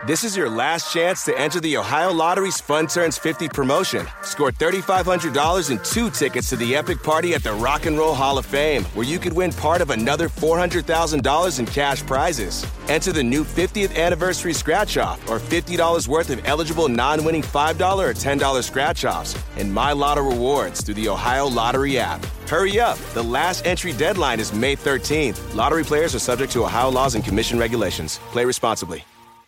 This is your last chance to enter the Ohio Lottery's Fun Turns 50 promotion. Score $3,500 and 2 tickets to the epic party at the Rock and Roll Hall of Fame, where you could win part of another $400,000 in cash prizes. Enter the new 50th anniversary scratch-off or $50 worth of eligible non-winning $5 or $10 scratch-offs and My Lotto rewards through the Ohio Lottery app. Hurry up. The last entry deadline is May 13th. Lottery players are subject to Ohio laws and commission regulations. Play responsibly.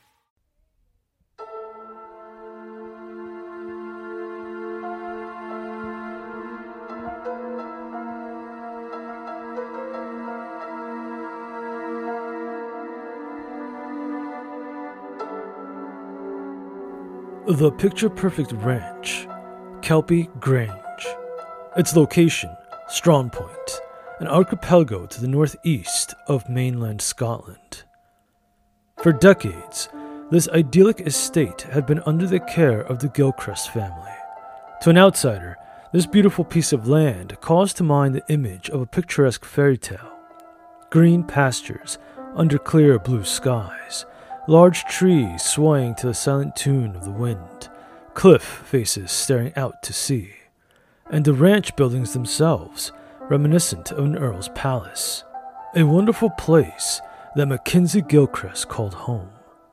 The picture-perfect ranch, Kelpie Grange. Its location, Strawn Point, an archipelago to the northeast of mainland Scotland. For decades, this idyllic estate had been under the care of the Gilchrist family. To an outsider, this beautiful piece of land calls to mind the image of a picturesque fairy tale. Green pastures under clear blue skies, large trees swaying to the silent tune of the wind, cliff faces staring out to sea, and the ranch buildings themselves reminiscent of an earl's palace. A wonderful place that Mackenzie Gilchrist called home.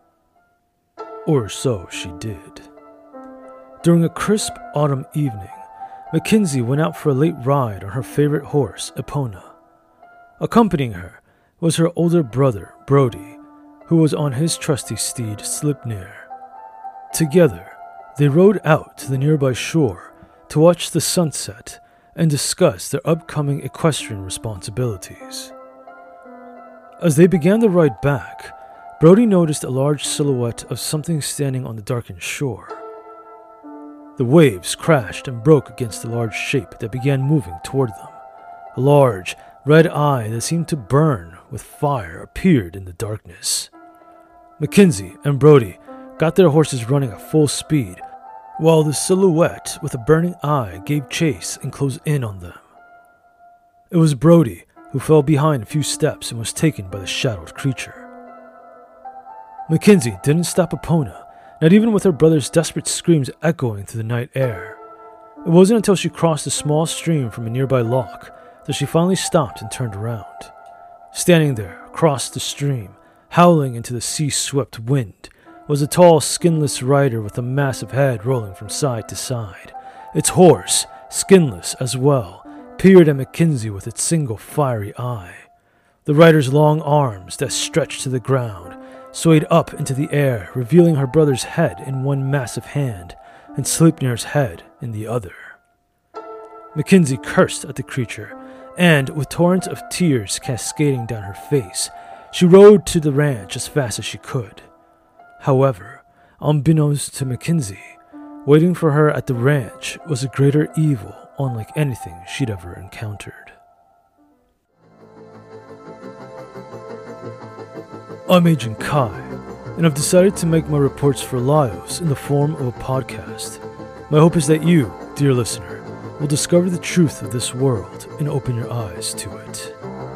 Or so she did. During a crisp autumn evening, Mackenzie went out for a late ride on her favorite horse, Epona. Accompanying her was her older brother, Brody, who was on his trusty steed, Slipnir. Together, they rode out to the nearby shore to watch the sunset and discuss their upcoming equestrian responsibilities. As they began the ride back, Brody noticed a large silhouette of something standing on the darkened shore. The waves crashed and broke against the large shape that began moving toward them. A large, red eye that seemed to burn with fire appeared in the darkness. Mackenzie and Brody got their horses running at full speed, while the silhouette with a burning eye gave chase and closed in on them. It was Brody who fell behind a few steps and was taken by the shadowed creature. Mackenzie didn't stop Epona, not even with her brother's desperate screams echoing through the night air. It wasn't until she crossed a small stream from a nearby loch that she finally stopped and turned around. Standing there across the stream, howling into the sea-swept wind, was a tall, skinless rider with a massive head rolling from side to side. Its horse, skinless as well, peered at Mackenzie with its single fiery eye. The rider's long arms that stretched to the ground swayed up into the air, revealing her brother's head in one massive hand and Sleipnir's head in the other. Mackenzie cursed at the creature, and with torrents of tears cascading down her face, she rode to the ranch as fast as she could. However, unbeknownst to Mackenzie, waiting for her at the ranch was a greater evil unlike anything she'd ever encountered. I'm Agent Kai, and I've decided to make my reports for Laios in the form of a podcast. My hope is that you, dear listener, will discover the truth of this world and open your eyes to it.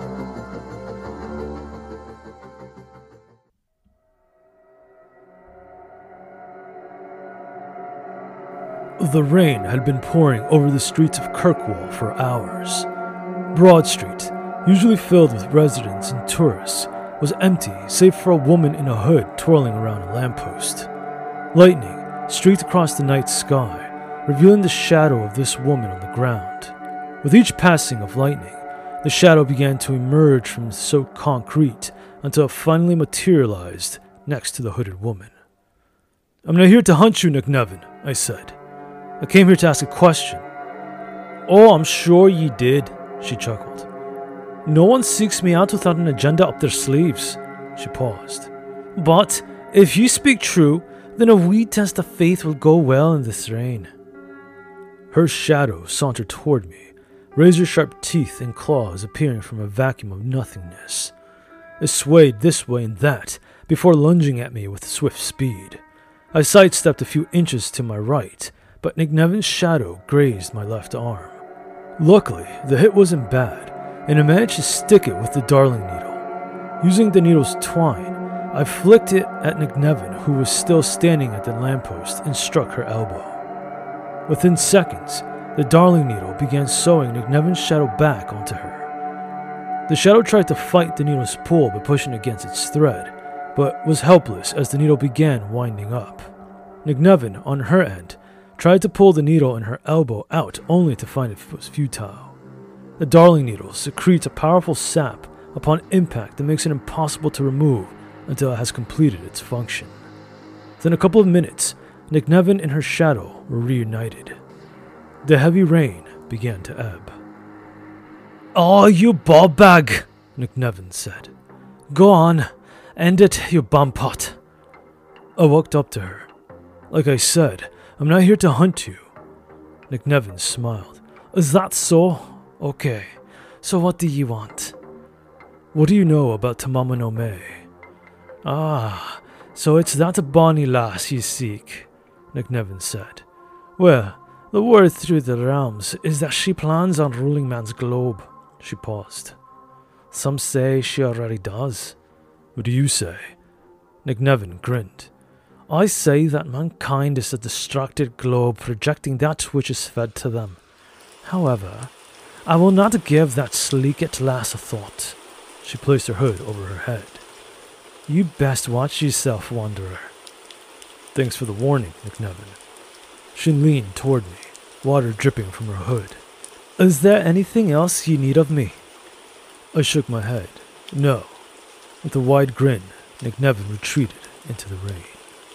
The rain had been pouring over the streets of Kirkwall for hours. Broad Street, usually filled with residents and tourists, was empty save for a woman in a hood twirling around a lamppost. Lightning streaked across the night sky, revealing the shadow of this woman on the ground. With each passing of lightning, the shadow began to emerge from the soaked concrete until it finally materialized next to the hooded woman. "I'm not here to hunt you, McNevin," I said. "I came here to ask a question." "Oh, I'm sure ye did," she chuckled. "No one seeks me out without an agenda up their sleeves." She paused. "But if you speak true, then a wee test of faith will go well in this rain." Her shadow sauntered toward me, razor-sharp teeth and claws appearing from a vacuum of nothingness. It swayed this way and that before lunging at me with swift speed. I sidestepped a few inches to my right, but McNevin's shadow grazed my left arm. Luckily, the hit wasn't bad, and I managed to stick it with the Darling needle. Using the needle's twine, I flicked it at Nicknevin, who was still standing at the lamppost, and struck her elbow. Within seconds, the Darling Needle began sewing Nicknevin's shadow back onto her. The shadow tried to fight the needle's pull by pushing against its thread, but was helpless as the needle began winding up. Nicknevin, on her end, tried to pull the needle in her elbow out only to find it was futile. The Darling Needle secretes a powerful sap upon impact that makes it impossible to remove until it has completed its function. Within a couple of minutes, Nicknevin and her shadow were reunited. The heavy rain began to ebb. "Oh, you ball bag," Nicknevin said. "Go on, end it, you bumpot." I walked up to her. "Like I said, I'm not here to hunt you." Nicknevin smiled. "Is that so? Okay, so what do you want?" "What do you know about Tamama no Mae?" "Ah, so it's that bonny lass you seek," Nicknevin said. "Well, the word through the realms is that she plans on ruling man's globe." She paused. "Some say she already does." "What do you say?" Nicknevin grinned. "I say that mankind is a distracted globe projecting that which is fed to them. However, I will not give that sleeked lass a thought." She placed her hood over her head. "You best watch yourself, wanderer." "Thanks for the warning, Nicknevin." She leaned toward me, water dripping from her hood. "Is there anything else you need of me?" I shook my head. "No." With a wide grin, Nicknevin retreated into the rain.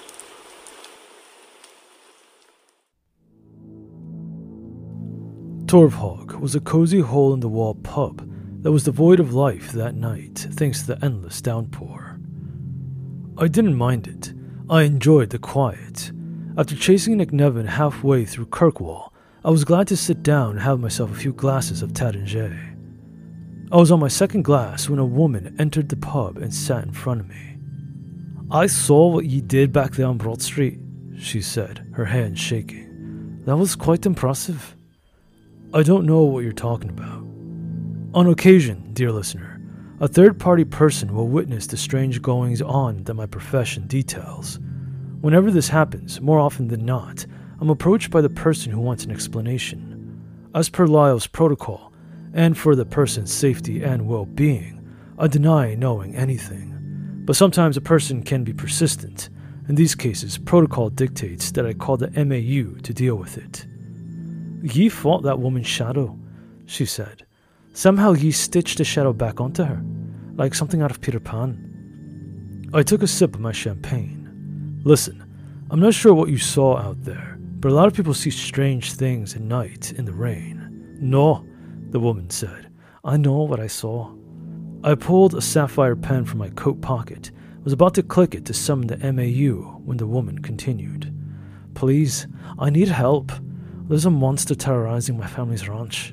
Torvhog was a cozy hole-in-the-wall pub that was devoid of life that night thanks to the endless downpour. I didn't mind it. I enjoyed the quiet. After chasing Nicknevin halfway through Kirkwall, I was glad to sit down and have myself a few glasses of Taringa. I was on my second glass when a woman entered the pub and sat in front of me. "I saw what ye did back there on Broad Street," she said, her hand shaking. "That was quite impressive." "I don't know what you're talking about." On occasion, dear listener, a third-party person will witness the strange goings-on that my profession details. Whenever this happens, more often than not, I'm approached by the person who wants an explanation. As per Lyle's protocol, and for the person's safety and well-being, I deny knowing anything. But sometimes a person can be persistent. In these cases, protocol dictates that I call the MAU to deal with it. "Ye fought that woman's shadow," she said. "Somehow ye stitched the shadow back onto her, like something out of Peter Pan." I took a sip of my champagne. "Listen, I'm not sure what you saw out there, but a lot of people see strange things at night in the rain." "No," the woman said. "I know what I saw." I pulled a sapphire pen from my coat pocket, was about to click it to summon the MAU when the woman continued. "Please, I need help. There's a monster terrorizing my family's ranch."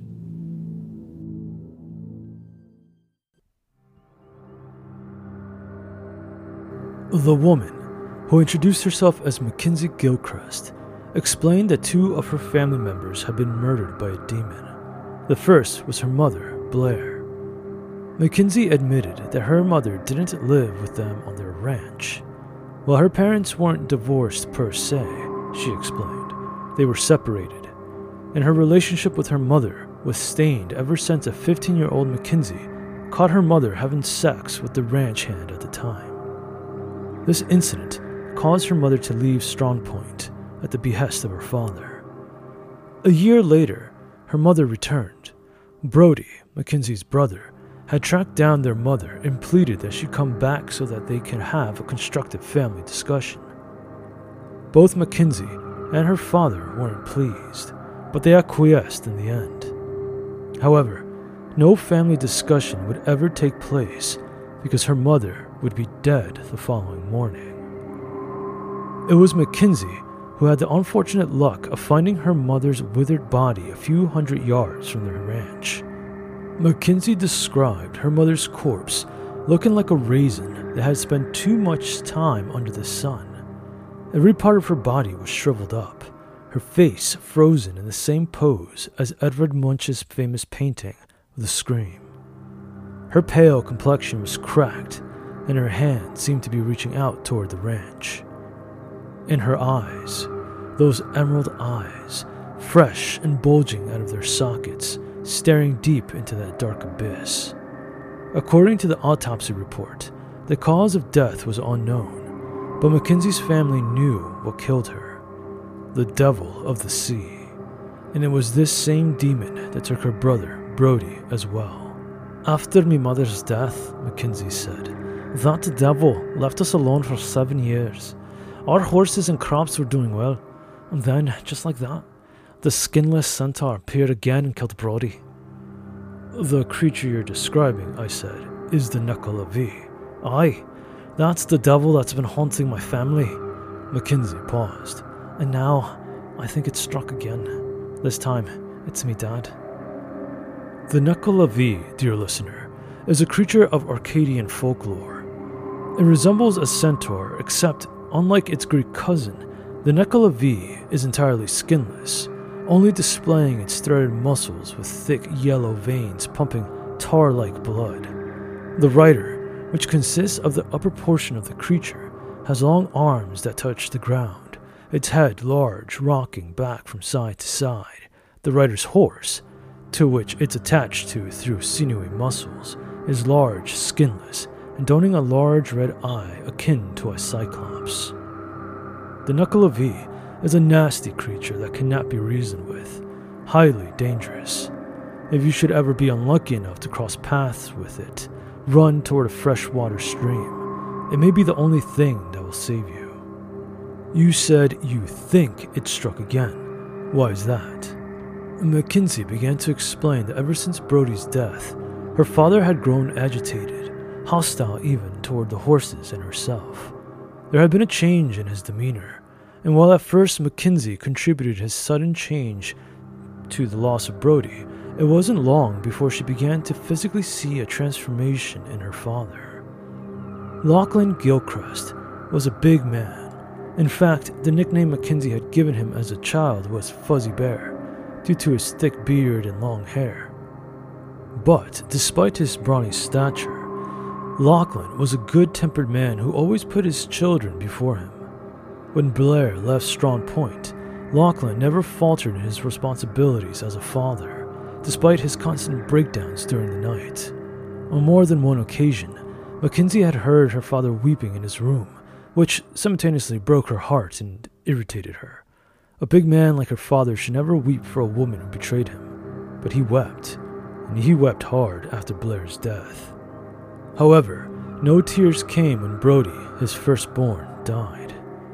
The woman, who introduced herself as Mackenzie Gilchrist, explained that two of her family members had been murdered by a demon. The first was her mother, Blair. Mackenzie admitted that her mother didn't live with them on their ranch. While her parents weren't divorced per se, she explained, they were separated, and her relationship with her mother was stained ever since a 15-year-old Mackenzie caught her mother having sex with the ranch hand at the time. This incident caused her mother to leave Strong Point at the behest of her father. A year later, her mother returned. Brody, Mackenzie's brother, had tracked down their mother and pleaded that she come back so that they can have a constructive family discussion. Both Mackenzie and her father weren't pleased, but they acquiesced in the end. However, no family discussion would ever take place because her mother would be dead the following morning. It was Mackenzie who had the unfortunate luck of finding her mother's withered body a few hundred yards from their ranch. Mackenzie described her mother's corpse looking like a raisin that had spent too much time under the sun. Every part of her body was shriveled up, her face frozen in the same pose as Edvard Munch's famous painting of The Scream. Her pale complexion was cracked, and her hand seemed to be reaching out toward the ranch. In her eyes, those emerald eyes, fresh and bulging out of their sockets, staring deep into that dark abyss. According to the autopsy report, the cause of death was unknown, but Mackenzie's family knew what killed her: the devil of the sea. And it was this same demon that took her brother, Brody, as well. After my mother's death, Mackenzie said, that devil left us alone for 7 years. Our horses and crops were doing well, and then, just like that, the skinless centaur appeared again and killed Brody. The creature you're describing, I said, is the Nekalavi. Aye, that's the devil that's been haunting my family. Mackenzie paused, and now I think it's struck again. This time, it's me dad. The Nekalavi, dear listener, is a creature of Arcadian folklore. It resembles a centaur, except, unlike its Greek cousin, the Nekalavi is entirely skinless, only displaying its threaded muscles with thick yellow veins pumping tar-like blood. The rider, which consists of the upper portion of the creature, has long arms that touch the ground, its head large, rocking back from side to side. The rider's horse, to which it's attached to through sinewy muscles, is large, skinless, and donning a large red eye akin to a cyclops. The Nekalavi is a nasty creature that cannot be reasoned with, highly dangerous. If you should ever be unlucky enough to cross paths with it, run toward a freshwater stream. It may be the only thing that will save you. You said you think it struck again. Why is that? Mackenzie began to explain that ever since Brody's death, her father had grown agitated, hostile even toward the horses and herself. There had been a change in his demeanor, and while at first Mackenzie contributed his sudden change to the loss of Brody, it wasn't long before she began to physically see a transformation in her father. Lachlan Gilchrist was a big man. In fact, the nickname Mackenzie had given him as a child was Fuzzy Bear, due to his thick beard and long hair. But despite his brawny stature, Lachlan was a good-tempered man who always put his children before him. When Blair left Strawn Point, Lachlan never faltered in his responsibilities as a father, despite his constant breakdowns during the night. On more than one occasion, Mackenzie had heard her father weeping in his room, which simultaneously broke her heart and irritated her. A big man like her father should never weep for a woman who betrayed him, but he wept, and he wept hard after Blair's death. However, no tears came when Brody, his firstborn, died.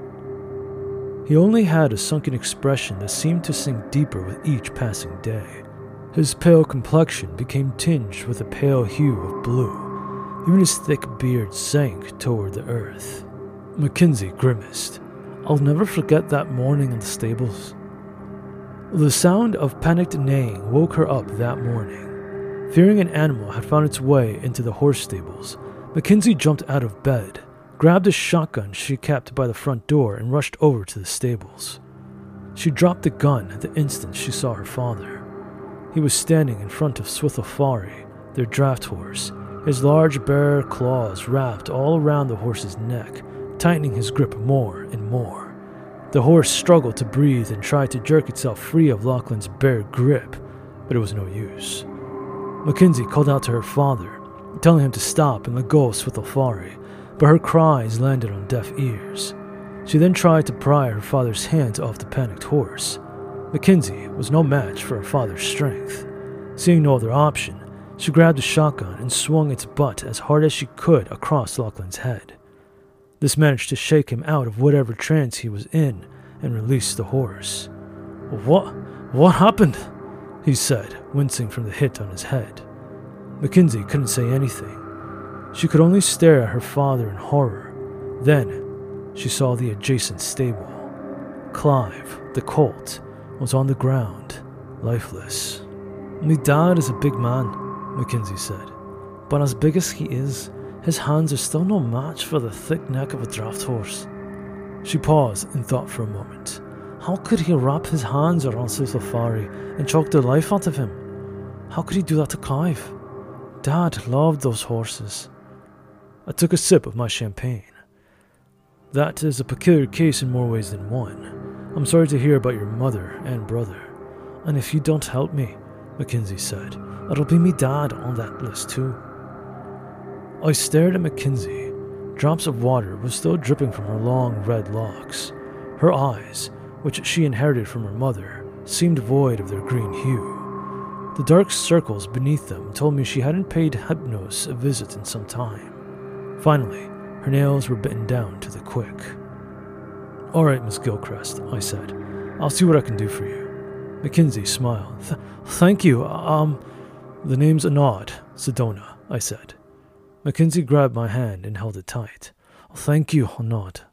He only had a sunken expression that seemed to sink deeper with each passing day. His pale complexion became tinged with a pale hue of blue. Even his thick beard sank toward the earth. Mackenzie grimaced. I'll never forget that morning in the stables. The sound of panicked neighing woke her up that morning. Fearing an animal had found its way into the horse stables, Mackenzie jumped out of bed, grabbed a shotgun she kept by the front door, and rushed over to the stables. She dropped the gun the instant she saw her father. He was standing in front of Swithalfari, their draft horse, his large bare claws wrapped all around the horse's neck, tightening his grip more and more. The horse struggled to breathe and tried to jerk itself free of Lachlan's bare grip, but it was no use. Mackenzie called out to her father, telling him to stop and let go of Swithalfari, but her cries landed on deaf ears. She then tried to pry her father's hands off the panicked horse. Mackenzie was no match for her father's strength. Seeing no other option, she grabbed a shotgun and swung its butt as hard as she could across Lachlan's head. This managed to shake him out of whatever trance he was in and release the horse. What happened? He said, wincing from the hit on his head. Mackenzie couldn't say anything. She could only stare at her father in horror. Then, she saw the adjacent stable. Clive, the colt, was on the ground, lifeless. My dad is a big man, Mackenzie said, but as big as he is, his hands are still no match for the thick neck of a draft horse. She paused and thought for a moment. How could he wrap his hands around Swithalfari and choke the life out of him? How could he do that to Clive? Dad loved those horses. I took a sip of my champagne. That is a peculiar case in more ways than one. I'm sorry to hear about your mother and brother. And if you don't help me, Mackenzie said, it'll be me dad on that list too. I stared at Mackenzie. Drops of water were still dripping from her long red locks. Her eyes, which she inherited from her mother, seemed void of their green hue. The dark circles beneath them told me she hadn't paid Hypnos a visit in some time. Finally, her nails were bitten down to the quick. All right, Miss Gilchrist, I said. I'll see what I can do for you. Mackenzie smiled. Thank you. The name's Anod, Sedona, I said. Mackenzie grabbed my hand and held it tight. Thank you, Anod.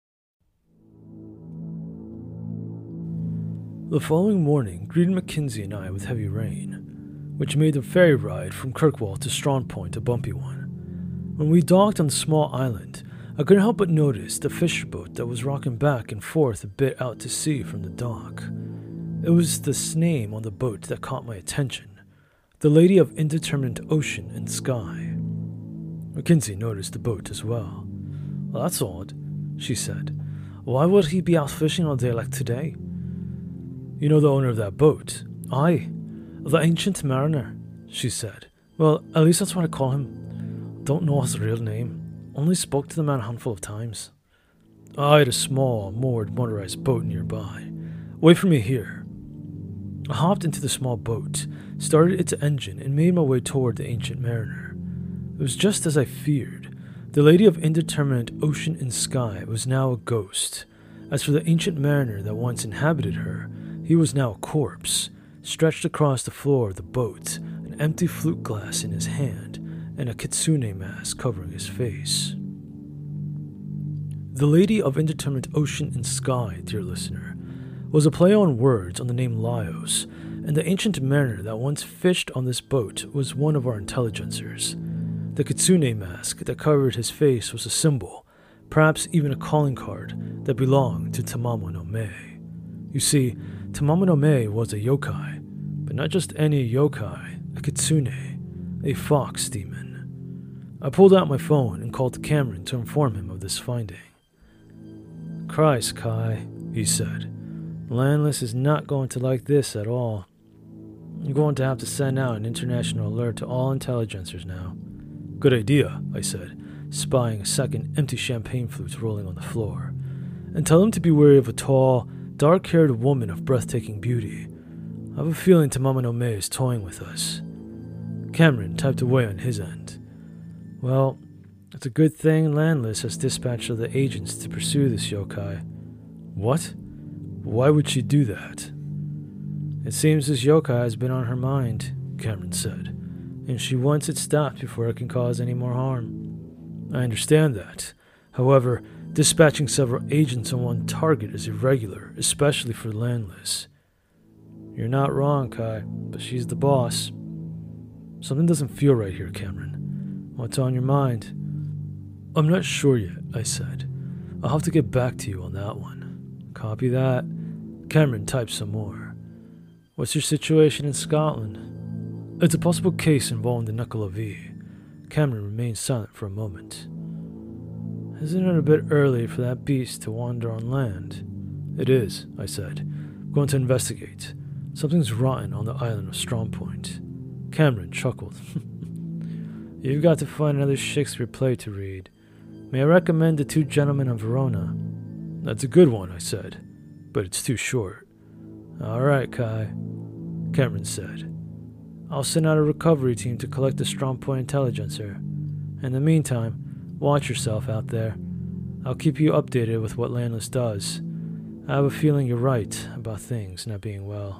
The following morning greeted Mackenzie and I with heavy rain, which made the ferry ride from Kirkwall to Strong Point a bumpy one. When we docked on the small island, I couldn't help but notice the fisher boat that was rocking back and forth a bit out to sea from the dock. It was this name on the boat that caught my attention, the Lady of Indeterminate Ocean and Sky. Mackenzie noticed the boat as well. Well, that's odd, she said. Why would he be out fishing all day like today? You know the owner of that boat? Aye, the Ancient Mariner, she said. Well, at least that's what I call him. Don't know his real name. Only spoke to the man a handful of times. I had a small, moored motorized boat nearby. Wait for me here. I hopped into the small boat, started its engine, and made my way toward the Ancient Mariner. It was just as I feared. The Lady of Indeterminate Ocean and Sky was now a ghost. As for the Ancient Mariner that once inhabited her, he was now a corpse, stretched across the floor of the boat, an empty flute glass in his hand, and a kitsune mask covering his face. The Lady of Indeterminate Ocean and Sky, dear listener, was a play on words on the name Laios, and the Ancient Mariner that once fished on this boat was one of our intelligencers. The kitsune mask that covered his face was a symbol, perhaps even a calling card, that belonged to Tamamo no Mae. You see, Tamamo no Mae was a yokai, but not just any yokai, a kitsune, a fox demon. I pulled out my phone and called Cameron to inform him of this finding. Christ, Kai, he said. Landless is not going to like this at all. I'm going to have to send out an international alert to all intelligencers now. Good idea, I said, spying a second empty champagne flute rolling on the floor. And tell them to be wary of a tall, dark-haired woman of breathtaking beauty. I have a feeling Tamamo no Mae is toying with us. Cameron typed away on his end. Well, it's a good thing Landless has dispatched other agents to pursue this yokai. What? Why would she do that? It seems this yokai has been on her mind, Cameron said, and she wants it stopped before it can cause any more harm. I understand that. However, dispatching several agents on one target is irregular, especially for Landless. You're not wrong, Kai, but she's the boss. Something doesn't feel right here, Cameron. What's on your mind? I'm not sure yet, I said. I'll have to get back to you on that one. Copy that. Cameron typed some more. What's your situation in Scotland? It's a possible case involving the Knuckle of E. Cameron remained silent for a moment. Isn't it a bit early for that beast to wander on land? It is, I said. I'm going to investigate. Something's rotten on the island of Strong Point. Cameron chuckled. You've got to find another Shakespeare play to read. May I recommend The Two Gentlemen of Verona? That's a good one, I said, but it's too short. All right, Kai, Cameron said. I'll send out a recovery team to collect the Strong Point intelligencer. In the meantime, watch yourself out there. I'll keep you updated with what Landless does. I have a feeling you're right about things not being well.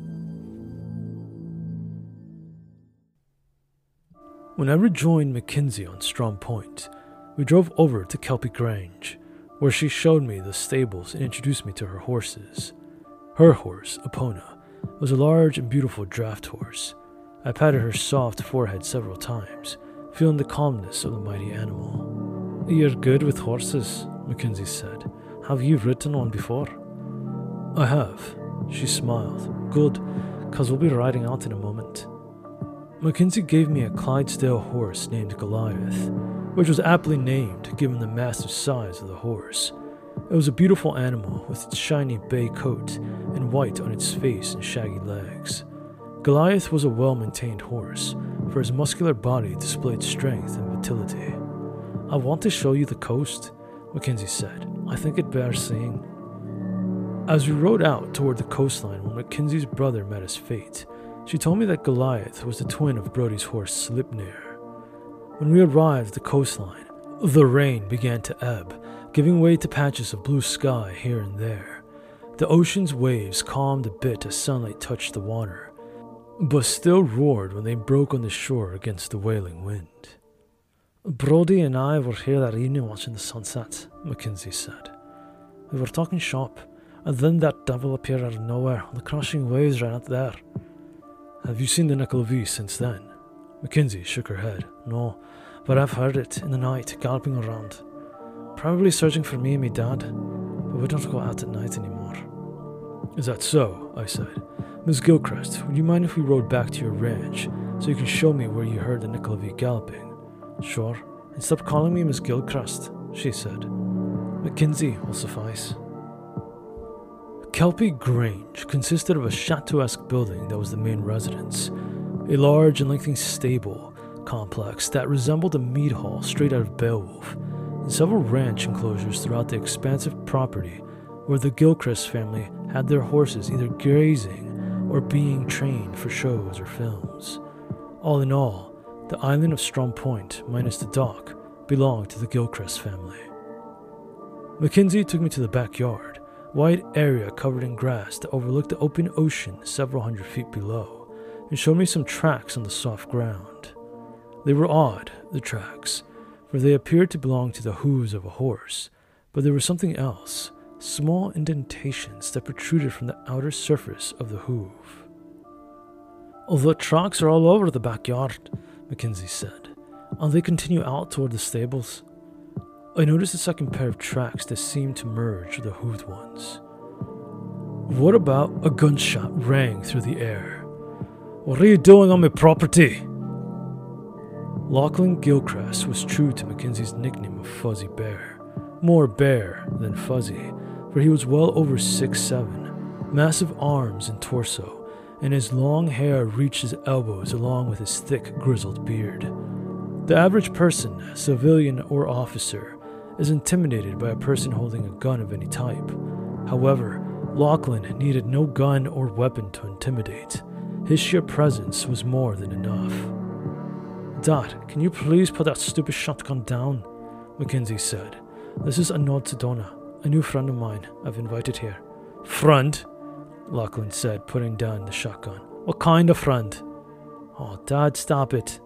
When I rejoined Mackenzie on Strong Point, we drove over to Kelpie Grange, where she showed me the stables and introduced me to her horses. Her horse, Epona, was a large and beautiful draft horse. I patted her soft forehead several times, feeling the calmness of the mighty animal. You're good with horses, Mackenzie said. Have you ridden one before? I have, she smiled. Good, 'cause we'll be riding out in a moment. Mackenzie gave me a Clydesdale horse named Goliath. which was aptly named given the massive size of the horse. It was a beautiful animal with its shiny bay coat and white on its face and shaggy legs. Goliath was a well-maintained horse, for his muscular body displayed strength and vitality. "I want to show you the coast," Mackenzie said. "I think it bears seeing." As we rode out toward the coastline when Mackenzie's brother met his fate, she told me that Goliath was the twin of Brody's horse Sleipnir. When we arrived at the coastline, the rain began to ebb, giving way to patches of blue sky here and there. The ocean's waves calmed a bit as sunlight touched the water, but still roared when they broke on the shore against the wailing wind. "Brody and I were here that evening watching the sunset," Mackenzie said. "We were talking shop, and then that devil appeared out of nowhere, and the crashing waves ran out there." "Have you seen the Nickel of East since then?" Mackenzie shook her head. "No, but I've heard it in the night, galloping around. Probably searching for me and my dad, but we don't go out at night anymore." "Is that so?" I said. "Miss Gilchrist, would you mind if we rode back to your ranch, so you can show me where you heard the Nickel of East galloping?" "Sure, and stop calling me Miss Gilchrist," she said. "Mackenzie will suffice." Kelpie Grange consisted of a chateau-esque building that was the main residence, a large and lengthy stable complex that resembled a mead hall straight out of Beowulf, and several ranch enclosures throughout the expansive property where the Gilchrist family had their horses either grazing or being trained for shows or films. All in all, the island of Strong Point, minus the dock, belonged to the Gilchrist family. Mackenzie took me to the backyard, a wide area covered in grass that overlooked the open ocean several hundred feet below, and showed me some tracks on the soft ground. They were odd, the tracks, for they appeared to belong to the hooves of a horse, but there was something else, small indentations that protruded from the outer surface of the hoof. "The tracks are all over the backyard," Mackenzie said, "and they continue out toward the stables." I noticed a second pair of tracks that seemed to merge with the hooved ones. "What about a gunshot rang through the air?" "What are you doing on my property?" Lachlan Gilchrist was true to Mackenzie's nickname of Fuzzy Bear. More bear than fuzzy, for he was well over 6'7", massive arms and torso, and his long hair reached his elbows along with his thick, grizzled beard. The average person, civilian or officer, is intimidated by a person holding a gun of any type. However, Lachlan needed no gun or weapon to intimidate. His sheer presence was more than enough. "Dad, can you please put that stupid shotgun down?" Mackenzie said. "This is Anod Sedona, a new friend of mine I've invited here." "Friend?" Lachlan said, putting down the shotgun. "What kind of friend?" "Oh, Dad, stop it."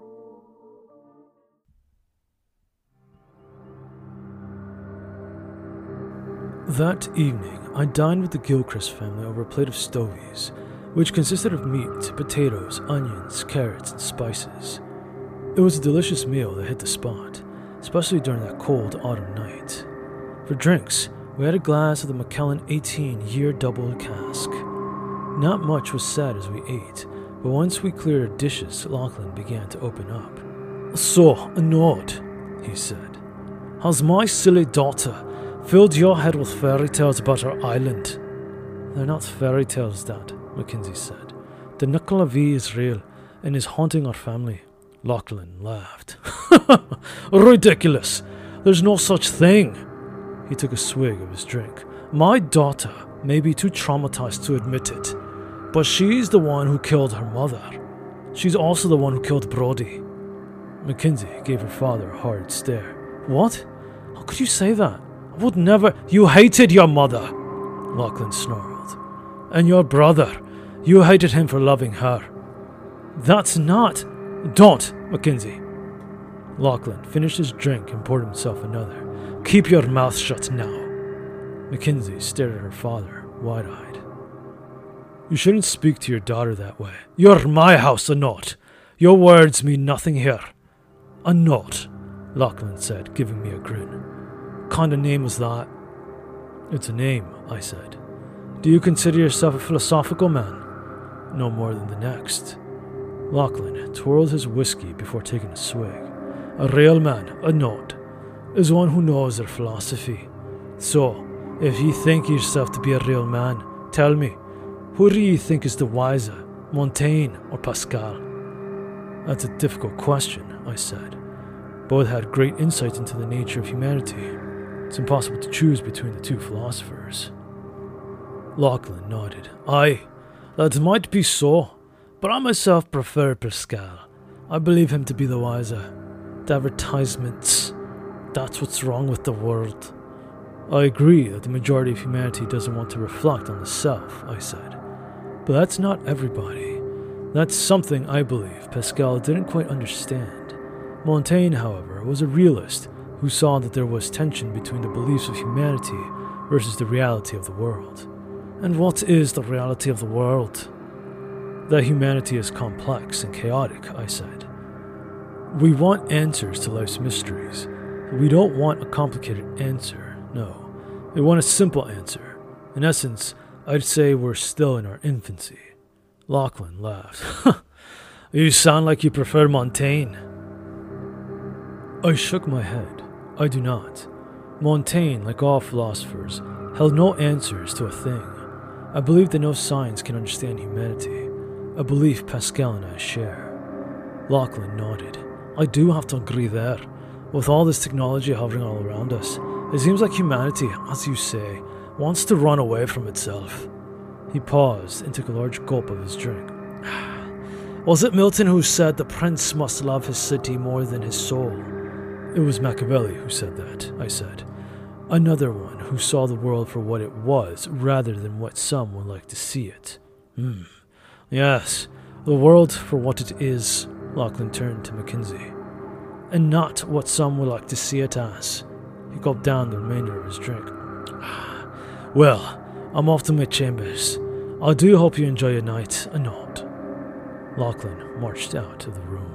That evening, I dined with the Gilchrist family over a plate of stovies, which consisted of meat, potatoes, onions, carrots, and spices. It was a delicious meal that hit the spot, especially during that cold autumn night. For drinks, we had a glass of the Macallan 18-year double cask. Not much was said as we ate, but once we cleared our dishes, Lachlan began to open up. "So, Anod," he said, "has my silly daughter filled your head with fairy tales about our island?" "They're not fairy tales, Dad," Mackenzie said. "The Nickel of E is real and is haunting our family." Lachlan laughed. "Ridiculous! There's no such thing." He took a swig of his drink. "My daughter may be too traumatized to admit it, but she's the one who killed her mother. She's also the one who killed Brody." Mackenzie gave her father a hard stare. "What? How could you say that? I would never—" "You hated your mother," Lachlan snarled. "And your brother. You hated him for loving her." "That's not—" "Don't, Mackenzie." Lachlan finished his drink and poured himself another. "Keep your mouth shut now." Mackenzie stared at her father, wide-eyed. "You shouldn't speak to your daughter that way." "You're my house, Anod. Your words mean nothing here." "Anod," Lachlan said, giving me a grin. "What kind of name was that?" "It's a name," I said. "Do you consider yourself a philosophical man?" "No more than the next." Lachlan twirled his whiskey before taking a swig, A real man, a nod, is one who knows their philosophy. So, if you think yourself to be a real man, tell me, who do you think is the wiser, Montaigne or Pascal? That's a difficult question, I said. Both had great insight into the nature of humanity. It's impossible to choose between the two philosophers. Lachlan nodded. Aye, that might be so, but I myself prefer Pascal. I believe him to be the wiser. The advertisements, that's what's wrong with the world. I agree that the majority of humanity doesn't want to reflect on the self, I said. But that's not everybody. That's something I believe Pascal didn't quite understand. Montaigne, however, was a realist who saw that there was tension between the beliefs of humanity versus the reality of the world. And what is the reality of the world? That humanity is complex and chaotic, I said. We want answers to life's mysteries, but we don't want a complicated answer, no. We want a simple answer. In essence, I'd say we're still in our infancy. Lachlan laughed. You sound like you prefer Montaigne. I shook my head. I do not. Montaigne, like all philosophers, held no answers to a thing. I believe that no science can understand humanity, a belief Pascal and I share. Lachlan nodded. I do have to agree there. With all this technology hovering all around us, it seems like humanity, as you say, wants to run away from itself. He paused and took a large gulp of his drink. Was it Milton who said the prince must love his city more than his soul? It was Machiavelli who said that, I said. Another one who saw the world for what it was rather than what some would like to see it. Yes, the world for what it is, Lachlan turned to Mackenzie. And not what some would like to see it as. He gulped down the remainder of his drink. Well, I'm off to my chambers. I do hope you enjoy your night. A nod. Lachlan marched out of the room.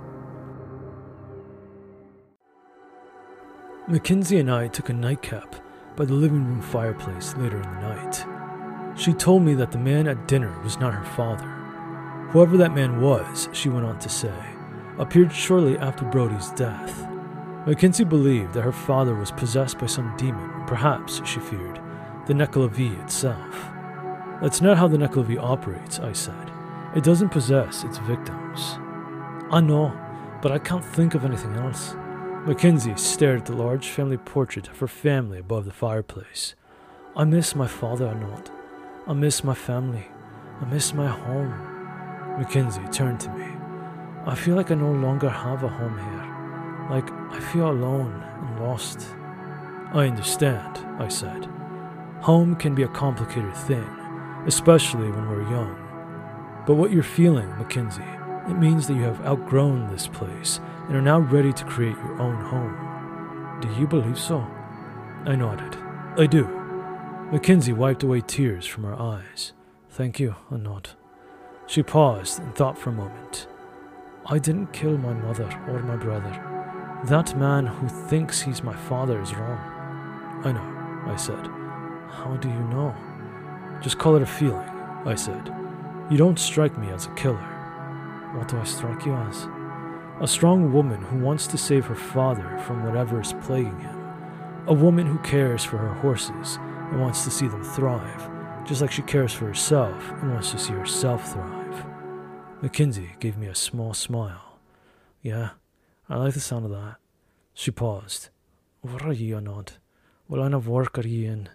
Mackenzie and I took a nightcap by the living room fireplace later in the night. She told me that the man at dinner was not her father. Whoever that man was, she went on to say, appeared shortly after Brody's death. Mackenzie believed that her father was possessed by some demon, perhaps, she feared, the Nekhluvi itself. That's not how the Nekhluvi operates, I said. It doesn't possess its victims. I know, but I can't think of anything else. Mackenzie stared at the large family portrait of her family above the fireplace. I miss my father, Arnold. I miss my family. I miss my home. Mackenzie turned to me. I feel like I no longer have a home here. Like I feel alone and lost. I understand, I said. Home can be a complicated thing, especially when we're young. But what you're feeling, Mackenzie, it means that you have outgrown this place and are now ready to create your own home. Do you believe so? I nodded. I do. Mackenzie wiped away tears from her eyes. Thank you, I nod. She paused and thought for a moment. I didn't kill my mother or my brother. That man who thinks he's my father is wrong. I know, I said. How do you know? Just call it a feeling, I said. You don't strike me as a killer. What do I strike you as? A strong woman who wants to save her father from whatever is plaguing him. A woman who cares for her horses and wants to see them thrive, just like she cares for herself and wants to see herself thrive. Mackenzie gave me a small smile. Yeah, I like the sound of that. She paused. What are you, Nod? What line of work are you in?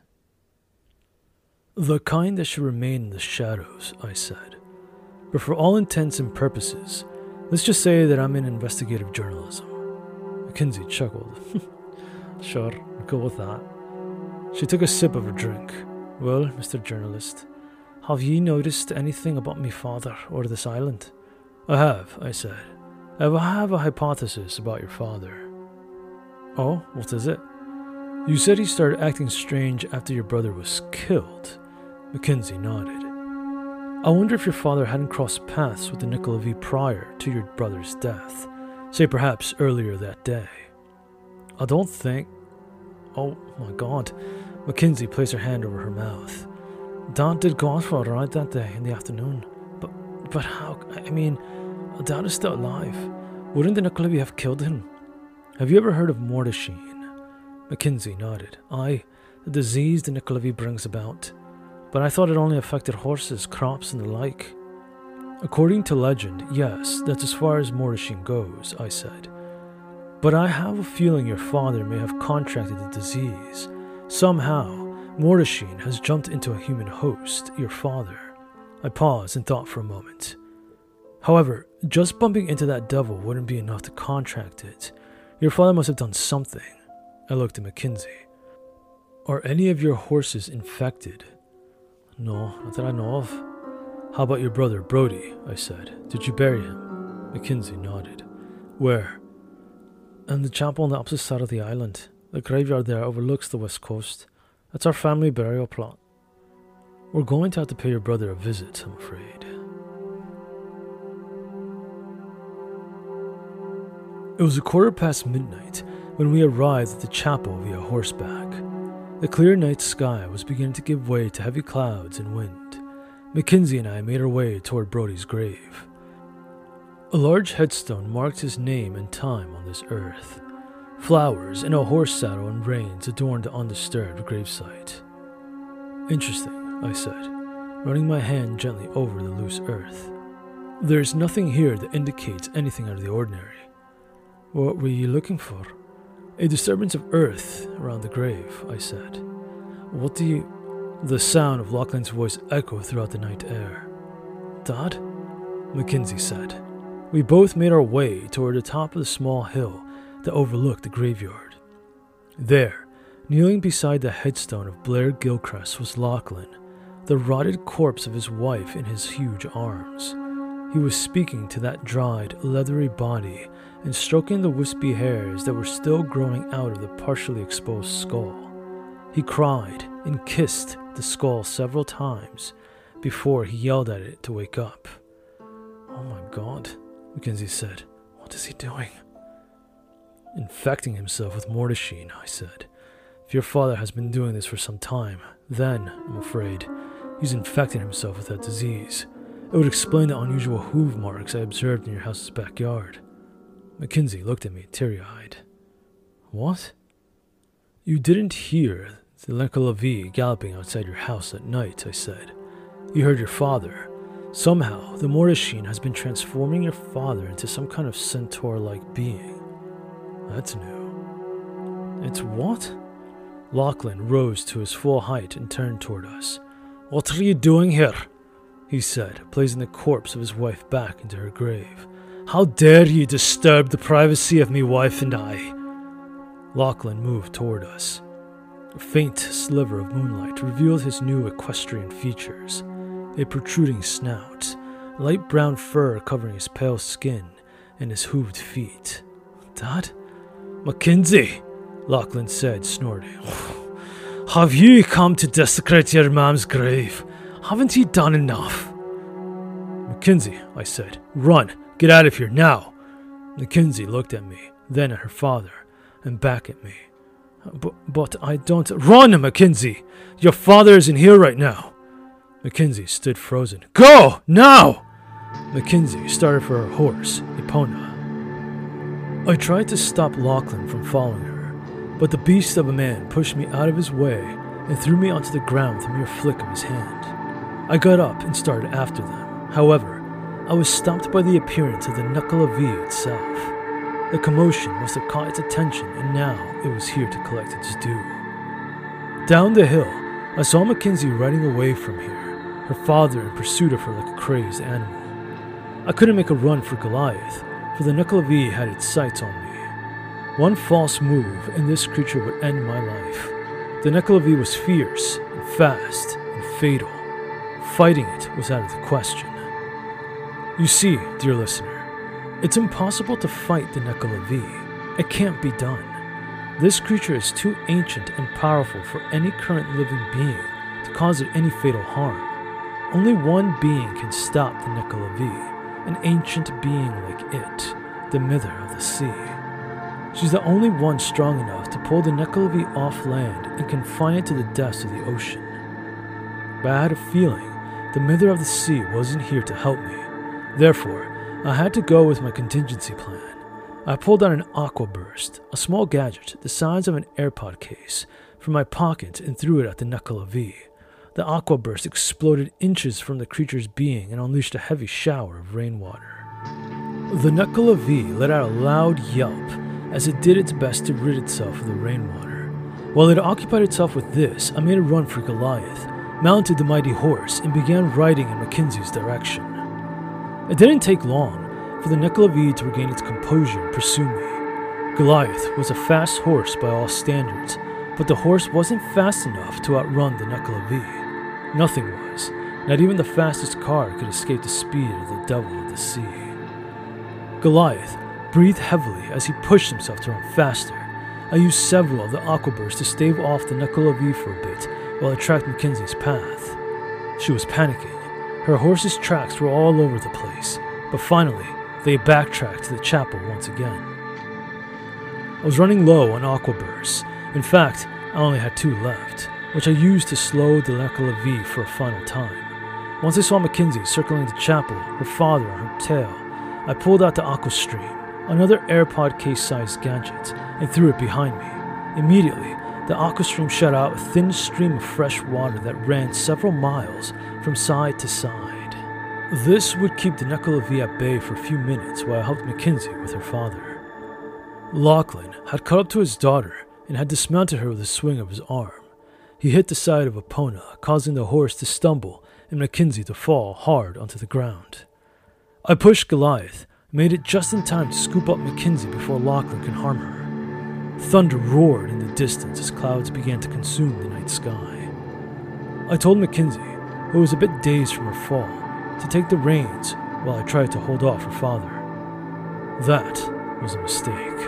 The kind that should remain in the shadows, I said. But for all intents and purposes, let's just say that I'm in investigative journalism. Mackenzie chuckled. Sure, I'll go with that. She took a sip of her drink. Well, Mr. Journalist, have you noticed anything about me father or this island? I have, I said. I have a hypothesis about your father. Oh, what is it? You said he started acting strange after your brother was killed. Mackenzie nodded. I wonder if your father hadn't crossed paths with the Nekhluvi prior to your brother's death, say perhaps earlier that day. I don't think... Oh my god. Mackenzie placed her hand over her mouth. Dad did go out for a ride that day in the afternoon. But how... I mean, Dad is still alive. Wouldn't the Nekhluvi have killed him? Have you ever heard of Mordasheen? Mackenzie nodded. Aye, the disease the Nicolavie brings about. But I thought it only affected horses, crops, and the like. According to legend, yes, that's as far as Mordasheen goes, I said. But I have a feeling your father may have contracted the disease. Somehow, Mordasheen has jumped into a human host, your father. I paused and thought for a moment. However, just bumping into that devil wouldn't be enough to contract it. Your father must have done something. I looked at Mackenzie. Are any of your horses infected? No, not that I know of. How about your brother, Brody? I said. Did you bury him? Mackenzie nodded. Where? In the chapel on the opposite side of the island. The graveyard there overlooks the west coast. That's our family burial plot. We're going to have to pay your brother a visit, I'm afraid. It was midnight when we arrived at the chapel via horseback. The clear night sky was beginning to give way to heavy clouds and wind. Mackenzie and I made our way toward Brody's grave. A large headstone marked his name and time on this earth. Flowers and a horse saddle and reins adorned the undisturbed gravesite. Interesting, I said, running my hand gently over the loose earth. There's nothing here that indicates anything out of the ordinary. What were you looking for? A disturbance of earth around the grave, I said. What do you... The sound of Lachlan's voice echoed throughout the night air. Dad? Mackenzie said. We both made our way toward the top of the small hill that overlooked the graveyard. There, kneeling beside the headstone of Blair Gilchrist was Lachlan, the rotted corpse of his wife in his huge arms. He was speaking to that dried, leathery body and stroking the wispy hairs that were still growing out of the partially exposed skull. He cried and kissed the skull several times before he yelled at it to wake up. Oh my God, Mackenzie said. What is he doing? Infecting himself with Mordasheen, I said. If your father has been doing this for some time, then, I'm afraid, he's infecting himself with that disease. It would explain the unusual hoof marks I observed in your house's backyard. Mackenzie looked at me teary-eyed. What? You didn't hear the Nicolavie galloping outside your house at night, I said. You heard your father. Somehow, the Mordasheen has been transforming your father into some kind of centaur-like being. That's new. It's what? Lachlan rose to his full height and turned toward us. What are you doing here? He said, placing the corpse of his wife back into her grave. How dare you disturb the privacy of me wife and I? Lachlan moved toward us. A faint sliver of moonlight revealed his new equestrian features. A protruding snout, light brown fur covering his pale skin, and his hooved feet. Dad? Mackenzie, Lachlan said, snorting. Have you come to desecrate your mom's grave? Haven't you done enough? Mackenzie, I said, run, get out of here now. Mackenzie looked at me, then at her father, and back at me. But I don't... Run, Mackenzie! Your father isn't here right now. Mackenzie stood frozen. Go, now! Mackenzie started for her horse, Epona. I tried to stop Lachlan from following her, but the beast of a man pushed me out of his way and threw me onto the ground with a mere flick of his hand. I got up and started after them. However, I was stopped by the appearance of the Nicolavie itself. The commotion must have caught its attention, and now it was here to collect its due. Down the hill, I saw Mackenzie riding away from here, her father in pursuit of her like a crazed animal. I couldn't make a run for Goliath, for the Nicolavie had its sights on me. One false move, and this creature would end my life. The Nicolavie was fierce, and fast, and fatal. Fighting it was out of the question. You see, dear listener, it's impossible to fight the Nicolavie. It can't be done. This creature is too ancient and powerful for any current living being to cause it any fatal harm. Only one being can stop the Nicolavie, an ancient being like it, the Mither of the Sea. She's the only one strong enough to pull the Nicolavie off land and confine it to the depths of the ocean. But I had a feeling the Mither of the Sea wasn't here to help me. Therefore, I had to go with my contingency plan. I pulled out an Aquaburst, a small gadget the size of an AirPod case, from my pocket and threw it at the Nekala V. The Aquaburst exploded inches from the creature's being and unleashed a heavy shower of rainwater. The Nekala V let out a loud yelp as it did its best to rid itself of the rainwater. While it occupied itself with this, I made a run for Goliath, mounted the mighty horse, and began riding in Mackenzie's direction. It didn't take long for the Nekala V to regain its composure and pursue me. Goliath was a fast horse by all standards, but the horse wasn't fast enough to outrun the Nekala V. Nothing was. Not even the fastest car could escape the speed of the devil of the sea. Goliath breathed heavily as he pushed himself to run faster. I used several of the Aquabursts to stave off the Nekala V for a bit while I tracked Mackenzie's path. She was panicking. Her horse's tracks were all over the place, but finally, they backtracked to the chapel once again. I was running low on Aquabursts. In fact, I only had 2 left, which I used to slow the Nekala V for a final time. Once I saw Mackenzie circling the chapel, her father on her tail, I pulled out the Aquastream, another AirPod case-sized gadget, and threw it behind me. Immediately, the Aquastream shot out a thin stream of fresh water that ran several miles from side to side. This would keep the Nekala V at bay for a few minutes while I helped Mackenzie with her father. Lachlan had caught up to his daughter and had dismounted her with a swing of his arm. He hit the side of Epona, causing the horse to stumble and Mackenzie to fall hard onto the ground. I pushed Goliath, made it just in time to scoop up Mackenzie before Lachlan could harm her. Thunder roared in the distance as clouds began to consume the night sky. I told Mackenzie, who was a bit dazed from her fall, to take the reins while I tried to hold off her father. That was a mistake.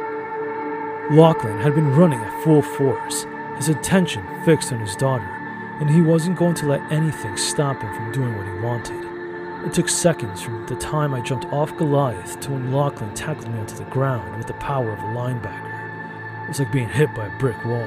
Lachlan had been running at full force, his attention fixed on his daughter, and he wasn't going to let anything stop him from doing what he wanted. It took seconds from the time I jumped off Goliath to when Lachlan tackled me onto the ground with the power of a linebacker. It was like being hit by a brick wall.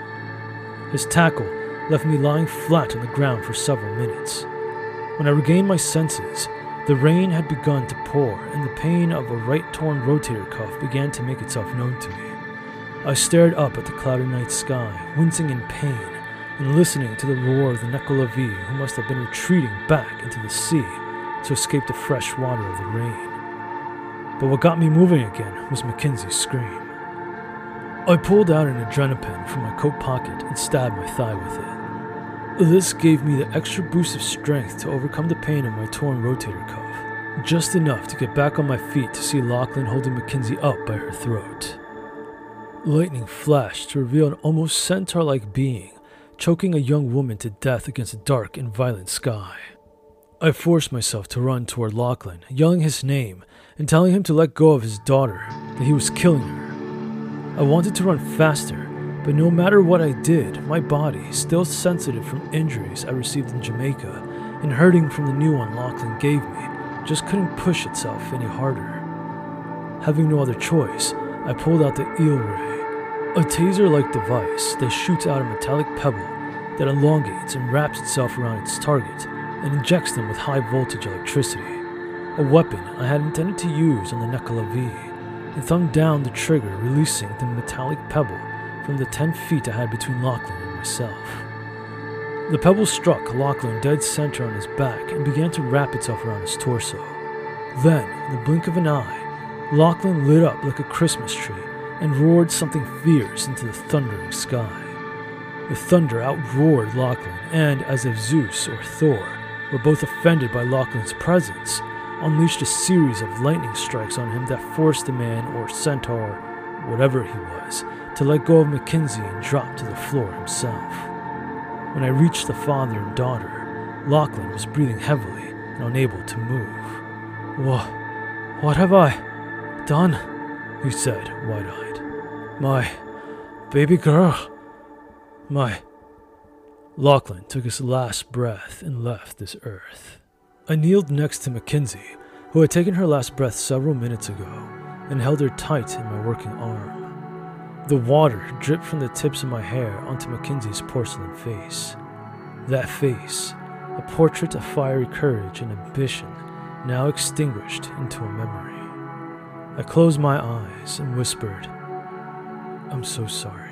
His tackle left me lying flat on the ground for several minutes. When I regained my senses, the rain had begun to pour, and the pain of a right torn rotator cuff began to make itself known to me. I stared up at the cloudy night sky, wincing in pain, and listening to the roar of the Nekala V, who must have been retreating back into the sea to escape the fresh water of the rain. But what got me moving again was Mackenzie's scream. I pulled out an Adrenapen from my coat pocket and stabbed my thigh with it. This gave me the extra boost of strength to overcome the pain of my torn rotator cuff, just enough to get back on my feet to see Lachlan holding Mackenzie up by her throat. Lightning flashed to reveal an almost centaur-like being, choking a young woman to death against a dark and violent sky. I forced myself to run toward Lachlan, yelling his name and telling him to let go of his daughter, that he was killing her. I wanted to run faster, but no matter what I did, my body, still sensitive from injuries I received in Jamaica and hurting from the new one Lachlan gave me, just couldn't push itself any harder. Having no other choice, I pulled out the Eel Ray, a taser-like device that shoots out a metallic pebble that elongates and wraps itself around its target and injects them with high-voltage electricity, a weapon I had intended to use on the Nekala V, and thumbed down the trigger, releasing the metallic pebble from the 10 feet I had between Lachlan and myself. The pebble struck Lachlan dead center on his back and began to wrap itself around his torso. Then, in the blink of an eye, Lachlan lit up like a Christmas tree and roared something fierce into the thundering sky. The thunder outroared Lachlan, and, as if Zeus or Thor were both offended by Lachlan's presence, unleashed a series of lightning strikes on him that forced the man, or centaur, whatever he was, to let go of Mackenzie and drop to the floor himself. When I reached the father and daughter, Lachlan was breathing heavily and unable to move. What have I done?" he said, wide-eyed. "My baby girl. Lachlan took his last breath and left this earth. I kneeled next to Mackenzie, who had taken her last breath several minutes ago, and held her tight in my working arm. The water dripped from the tips of my hair onto Mackenzie's porcelain face. That face, a portrait of fiery courage and ambition, now extinguished into a memory. I closed my eyes and whispered, "I'm so sorry."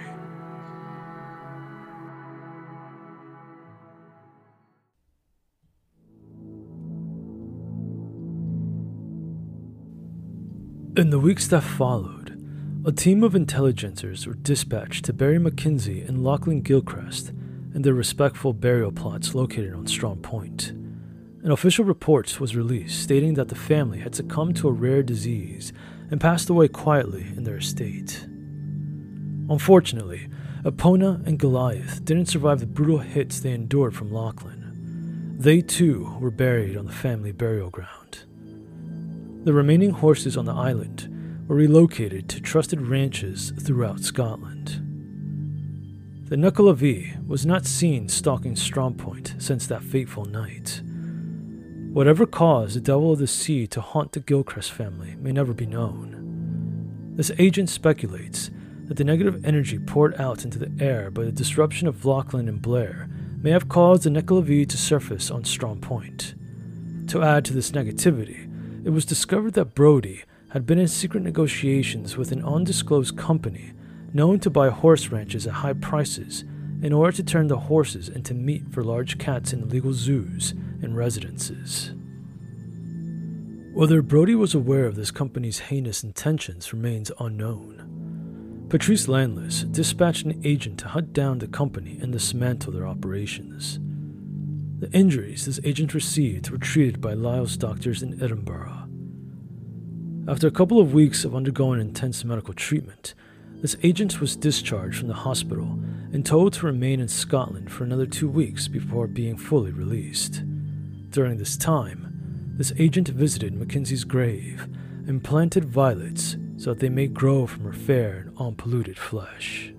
In the weeks that followed, a team of intelligencers were dispatched to bury Mackenzie and Lachlan Gilchrist in their respectful burial plots located on Strong Point. An official report was released stating that the family had succumbed to a rare disease and passed away quietly in their estate. Unfortunately, Epona and Goliath didn't survive the brutal hits they endured from Lachlan. They too were buried on the family burial ground. The remaining horses on the island were relocated to trusted ranches throughout Scotland. The Nuckalavee was not seen stalking Strong Point since that fateful night. Whatever caused the Devil of the Sea to haunt the Gilchrist family may never be known. This agent speculates that the negative energy poured out into the air by the disruption of Lachlan and Blair may have caused the Nuckalavee to surface on Strong Point. To add to this negativity, it was discovered that Brody had been in secret negotiations with an undisclosed company known to buy horse ranches at high prices in order to turn the horses into meat for large cats in illegal zoos and residences. Whether Brody was aware of this company's heinous intentions remains unknown. Patrice Landless dispatched an agent to hunt down the company and dismantle their operations. The injuries this agent received were treated by Lyle's doctors in Edinburgh. After a couple of weeks of undergoing intense medical treatment, this agent was discharged from the hospital and told to remain in Scotland for another 2 weeks before being fully released. During this time, this agent visited Mackenzie's grave and planted violets so that they may grow from her fair and unpolluted flesh.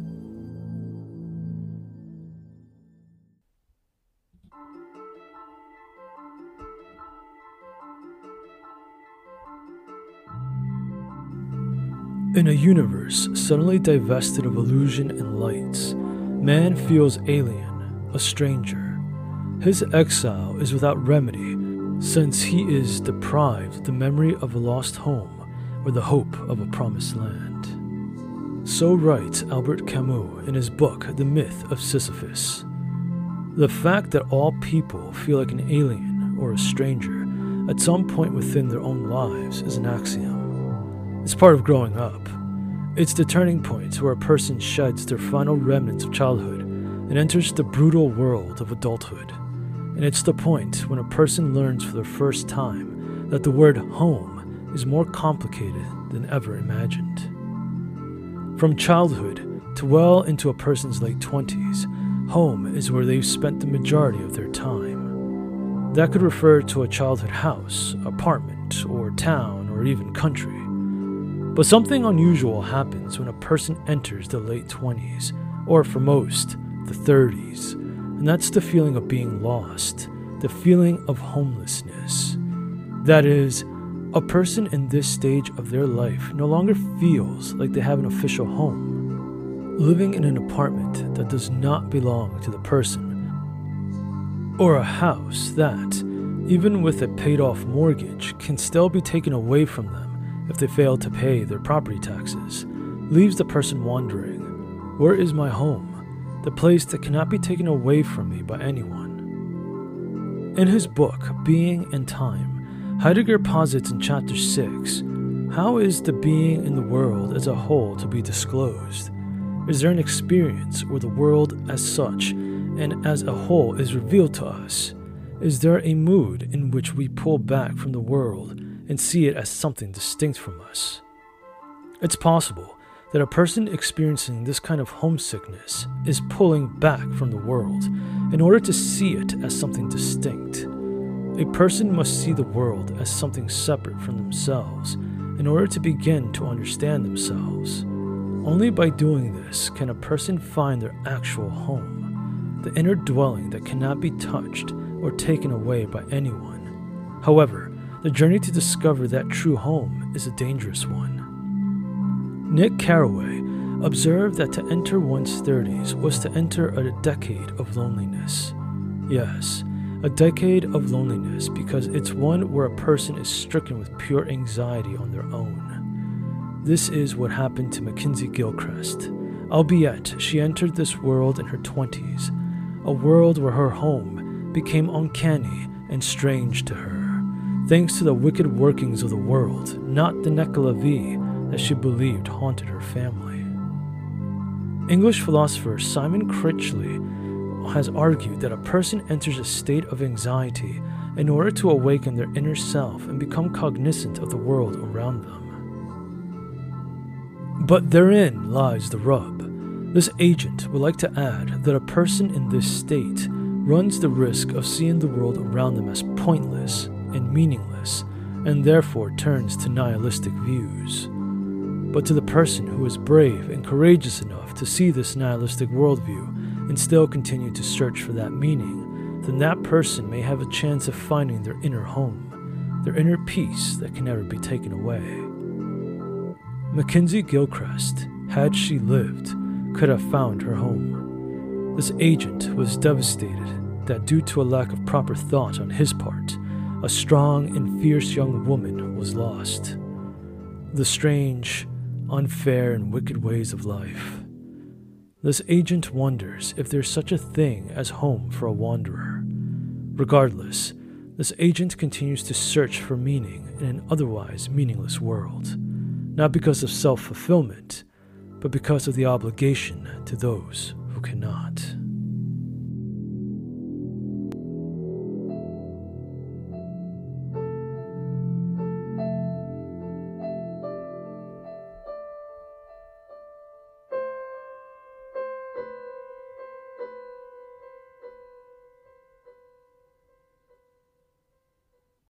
In a universe suddenly divested of illusion and lights, man feels alien, a stranger. His exile is without remedy, since he is deprived of the memory of a lost home or the hope of a promised land. So writes Albert Camus in his book The Myth of Sisyphus. The fact that all people feel like an alien or a stranger at some point within their own lives is an axiom. It's part of growing up. It's the turning point where a person sheds their final remnants of childhood and enters the brutal world of adulthood. And it's the point when a person learns for the first time that the word home is more complicated than ever imagined. From childhood to well into a person's late 20s, home is where they've spent the majority of their time. That could refer to a childhood house, apartment, or town, or even country. But something unusual happens when a person enters the late 20s, or for most, the 30s, and that's the feeling of being lost, the feeling of homelessness. That is, a person in this stage of their life no longer feels like they have an official home, living in an apartment that does not belong to the person, or a house that, even with a paid-off mortgage, can still be taken away from them if they fail to pay their property taxes, leaves the person wondering, where is my home, the place that cannot be taken away from me by anyone? In his book, Being and Time, Heidegger posits in chapter 6, how is the being in the world as a whole to be disclosed? Is there an experience where the world as such and as a whole is revealed to us? Is there a mood in which we pull back from the world and see it as something distinct from us? It's possible that a person experiencing this kind of homesickness is pulling back from the world in order to see it as something distinct. A person must see the world as something separate from themselves in order to begin to understand themselves. Only by doing this can a person find their actual home, the inner dwelling that cannot be touched or taken away by anyone. However, the journey to discover that true home is a dangerous one. Nick Carraway observed that to enter one's 30s was to enter a decade of loneliness. Yes, a decade of loneliness because it's one where a person is stricken with pure anxiety on their own. This is what happened to Mackenzie Gilchrist, albeit she entered this world in her 20s, a world where her home became uncanny and strange to her, thanks to the wicked workings of the world, not the Nekalavi that she believed haunted her family. English philosopher Simon Critchley has argued that a person enters a state of anxiety in order to awaken their inner self and become cognizant of the world around them. But therein lies the rub. This agent would like to add that a person in this state runs the risk of seeing the world around them as pointless and meaningless, and therefore turns to nihilistic views. But to the person who is brave and courageous enough to see this nihilistic worldview and still continue to search for that meaning, then that person may have a chance of finding their inner home, their inner peace that can never be taken away. Mackenzie Gilchrist, had she lived, could have found her home. This agent was devastated that due to a lack of proper thought on his part, a strong and fierce young woman was lost. The strange, unfair, and wicked ways of life. This agent wonders if there's such a thing as home for a wanderer. Regardless, this agent continues to search for meaning in an otherwise meaningless world, not because of self-fulfillment, but because of the obligation to those who cannot.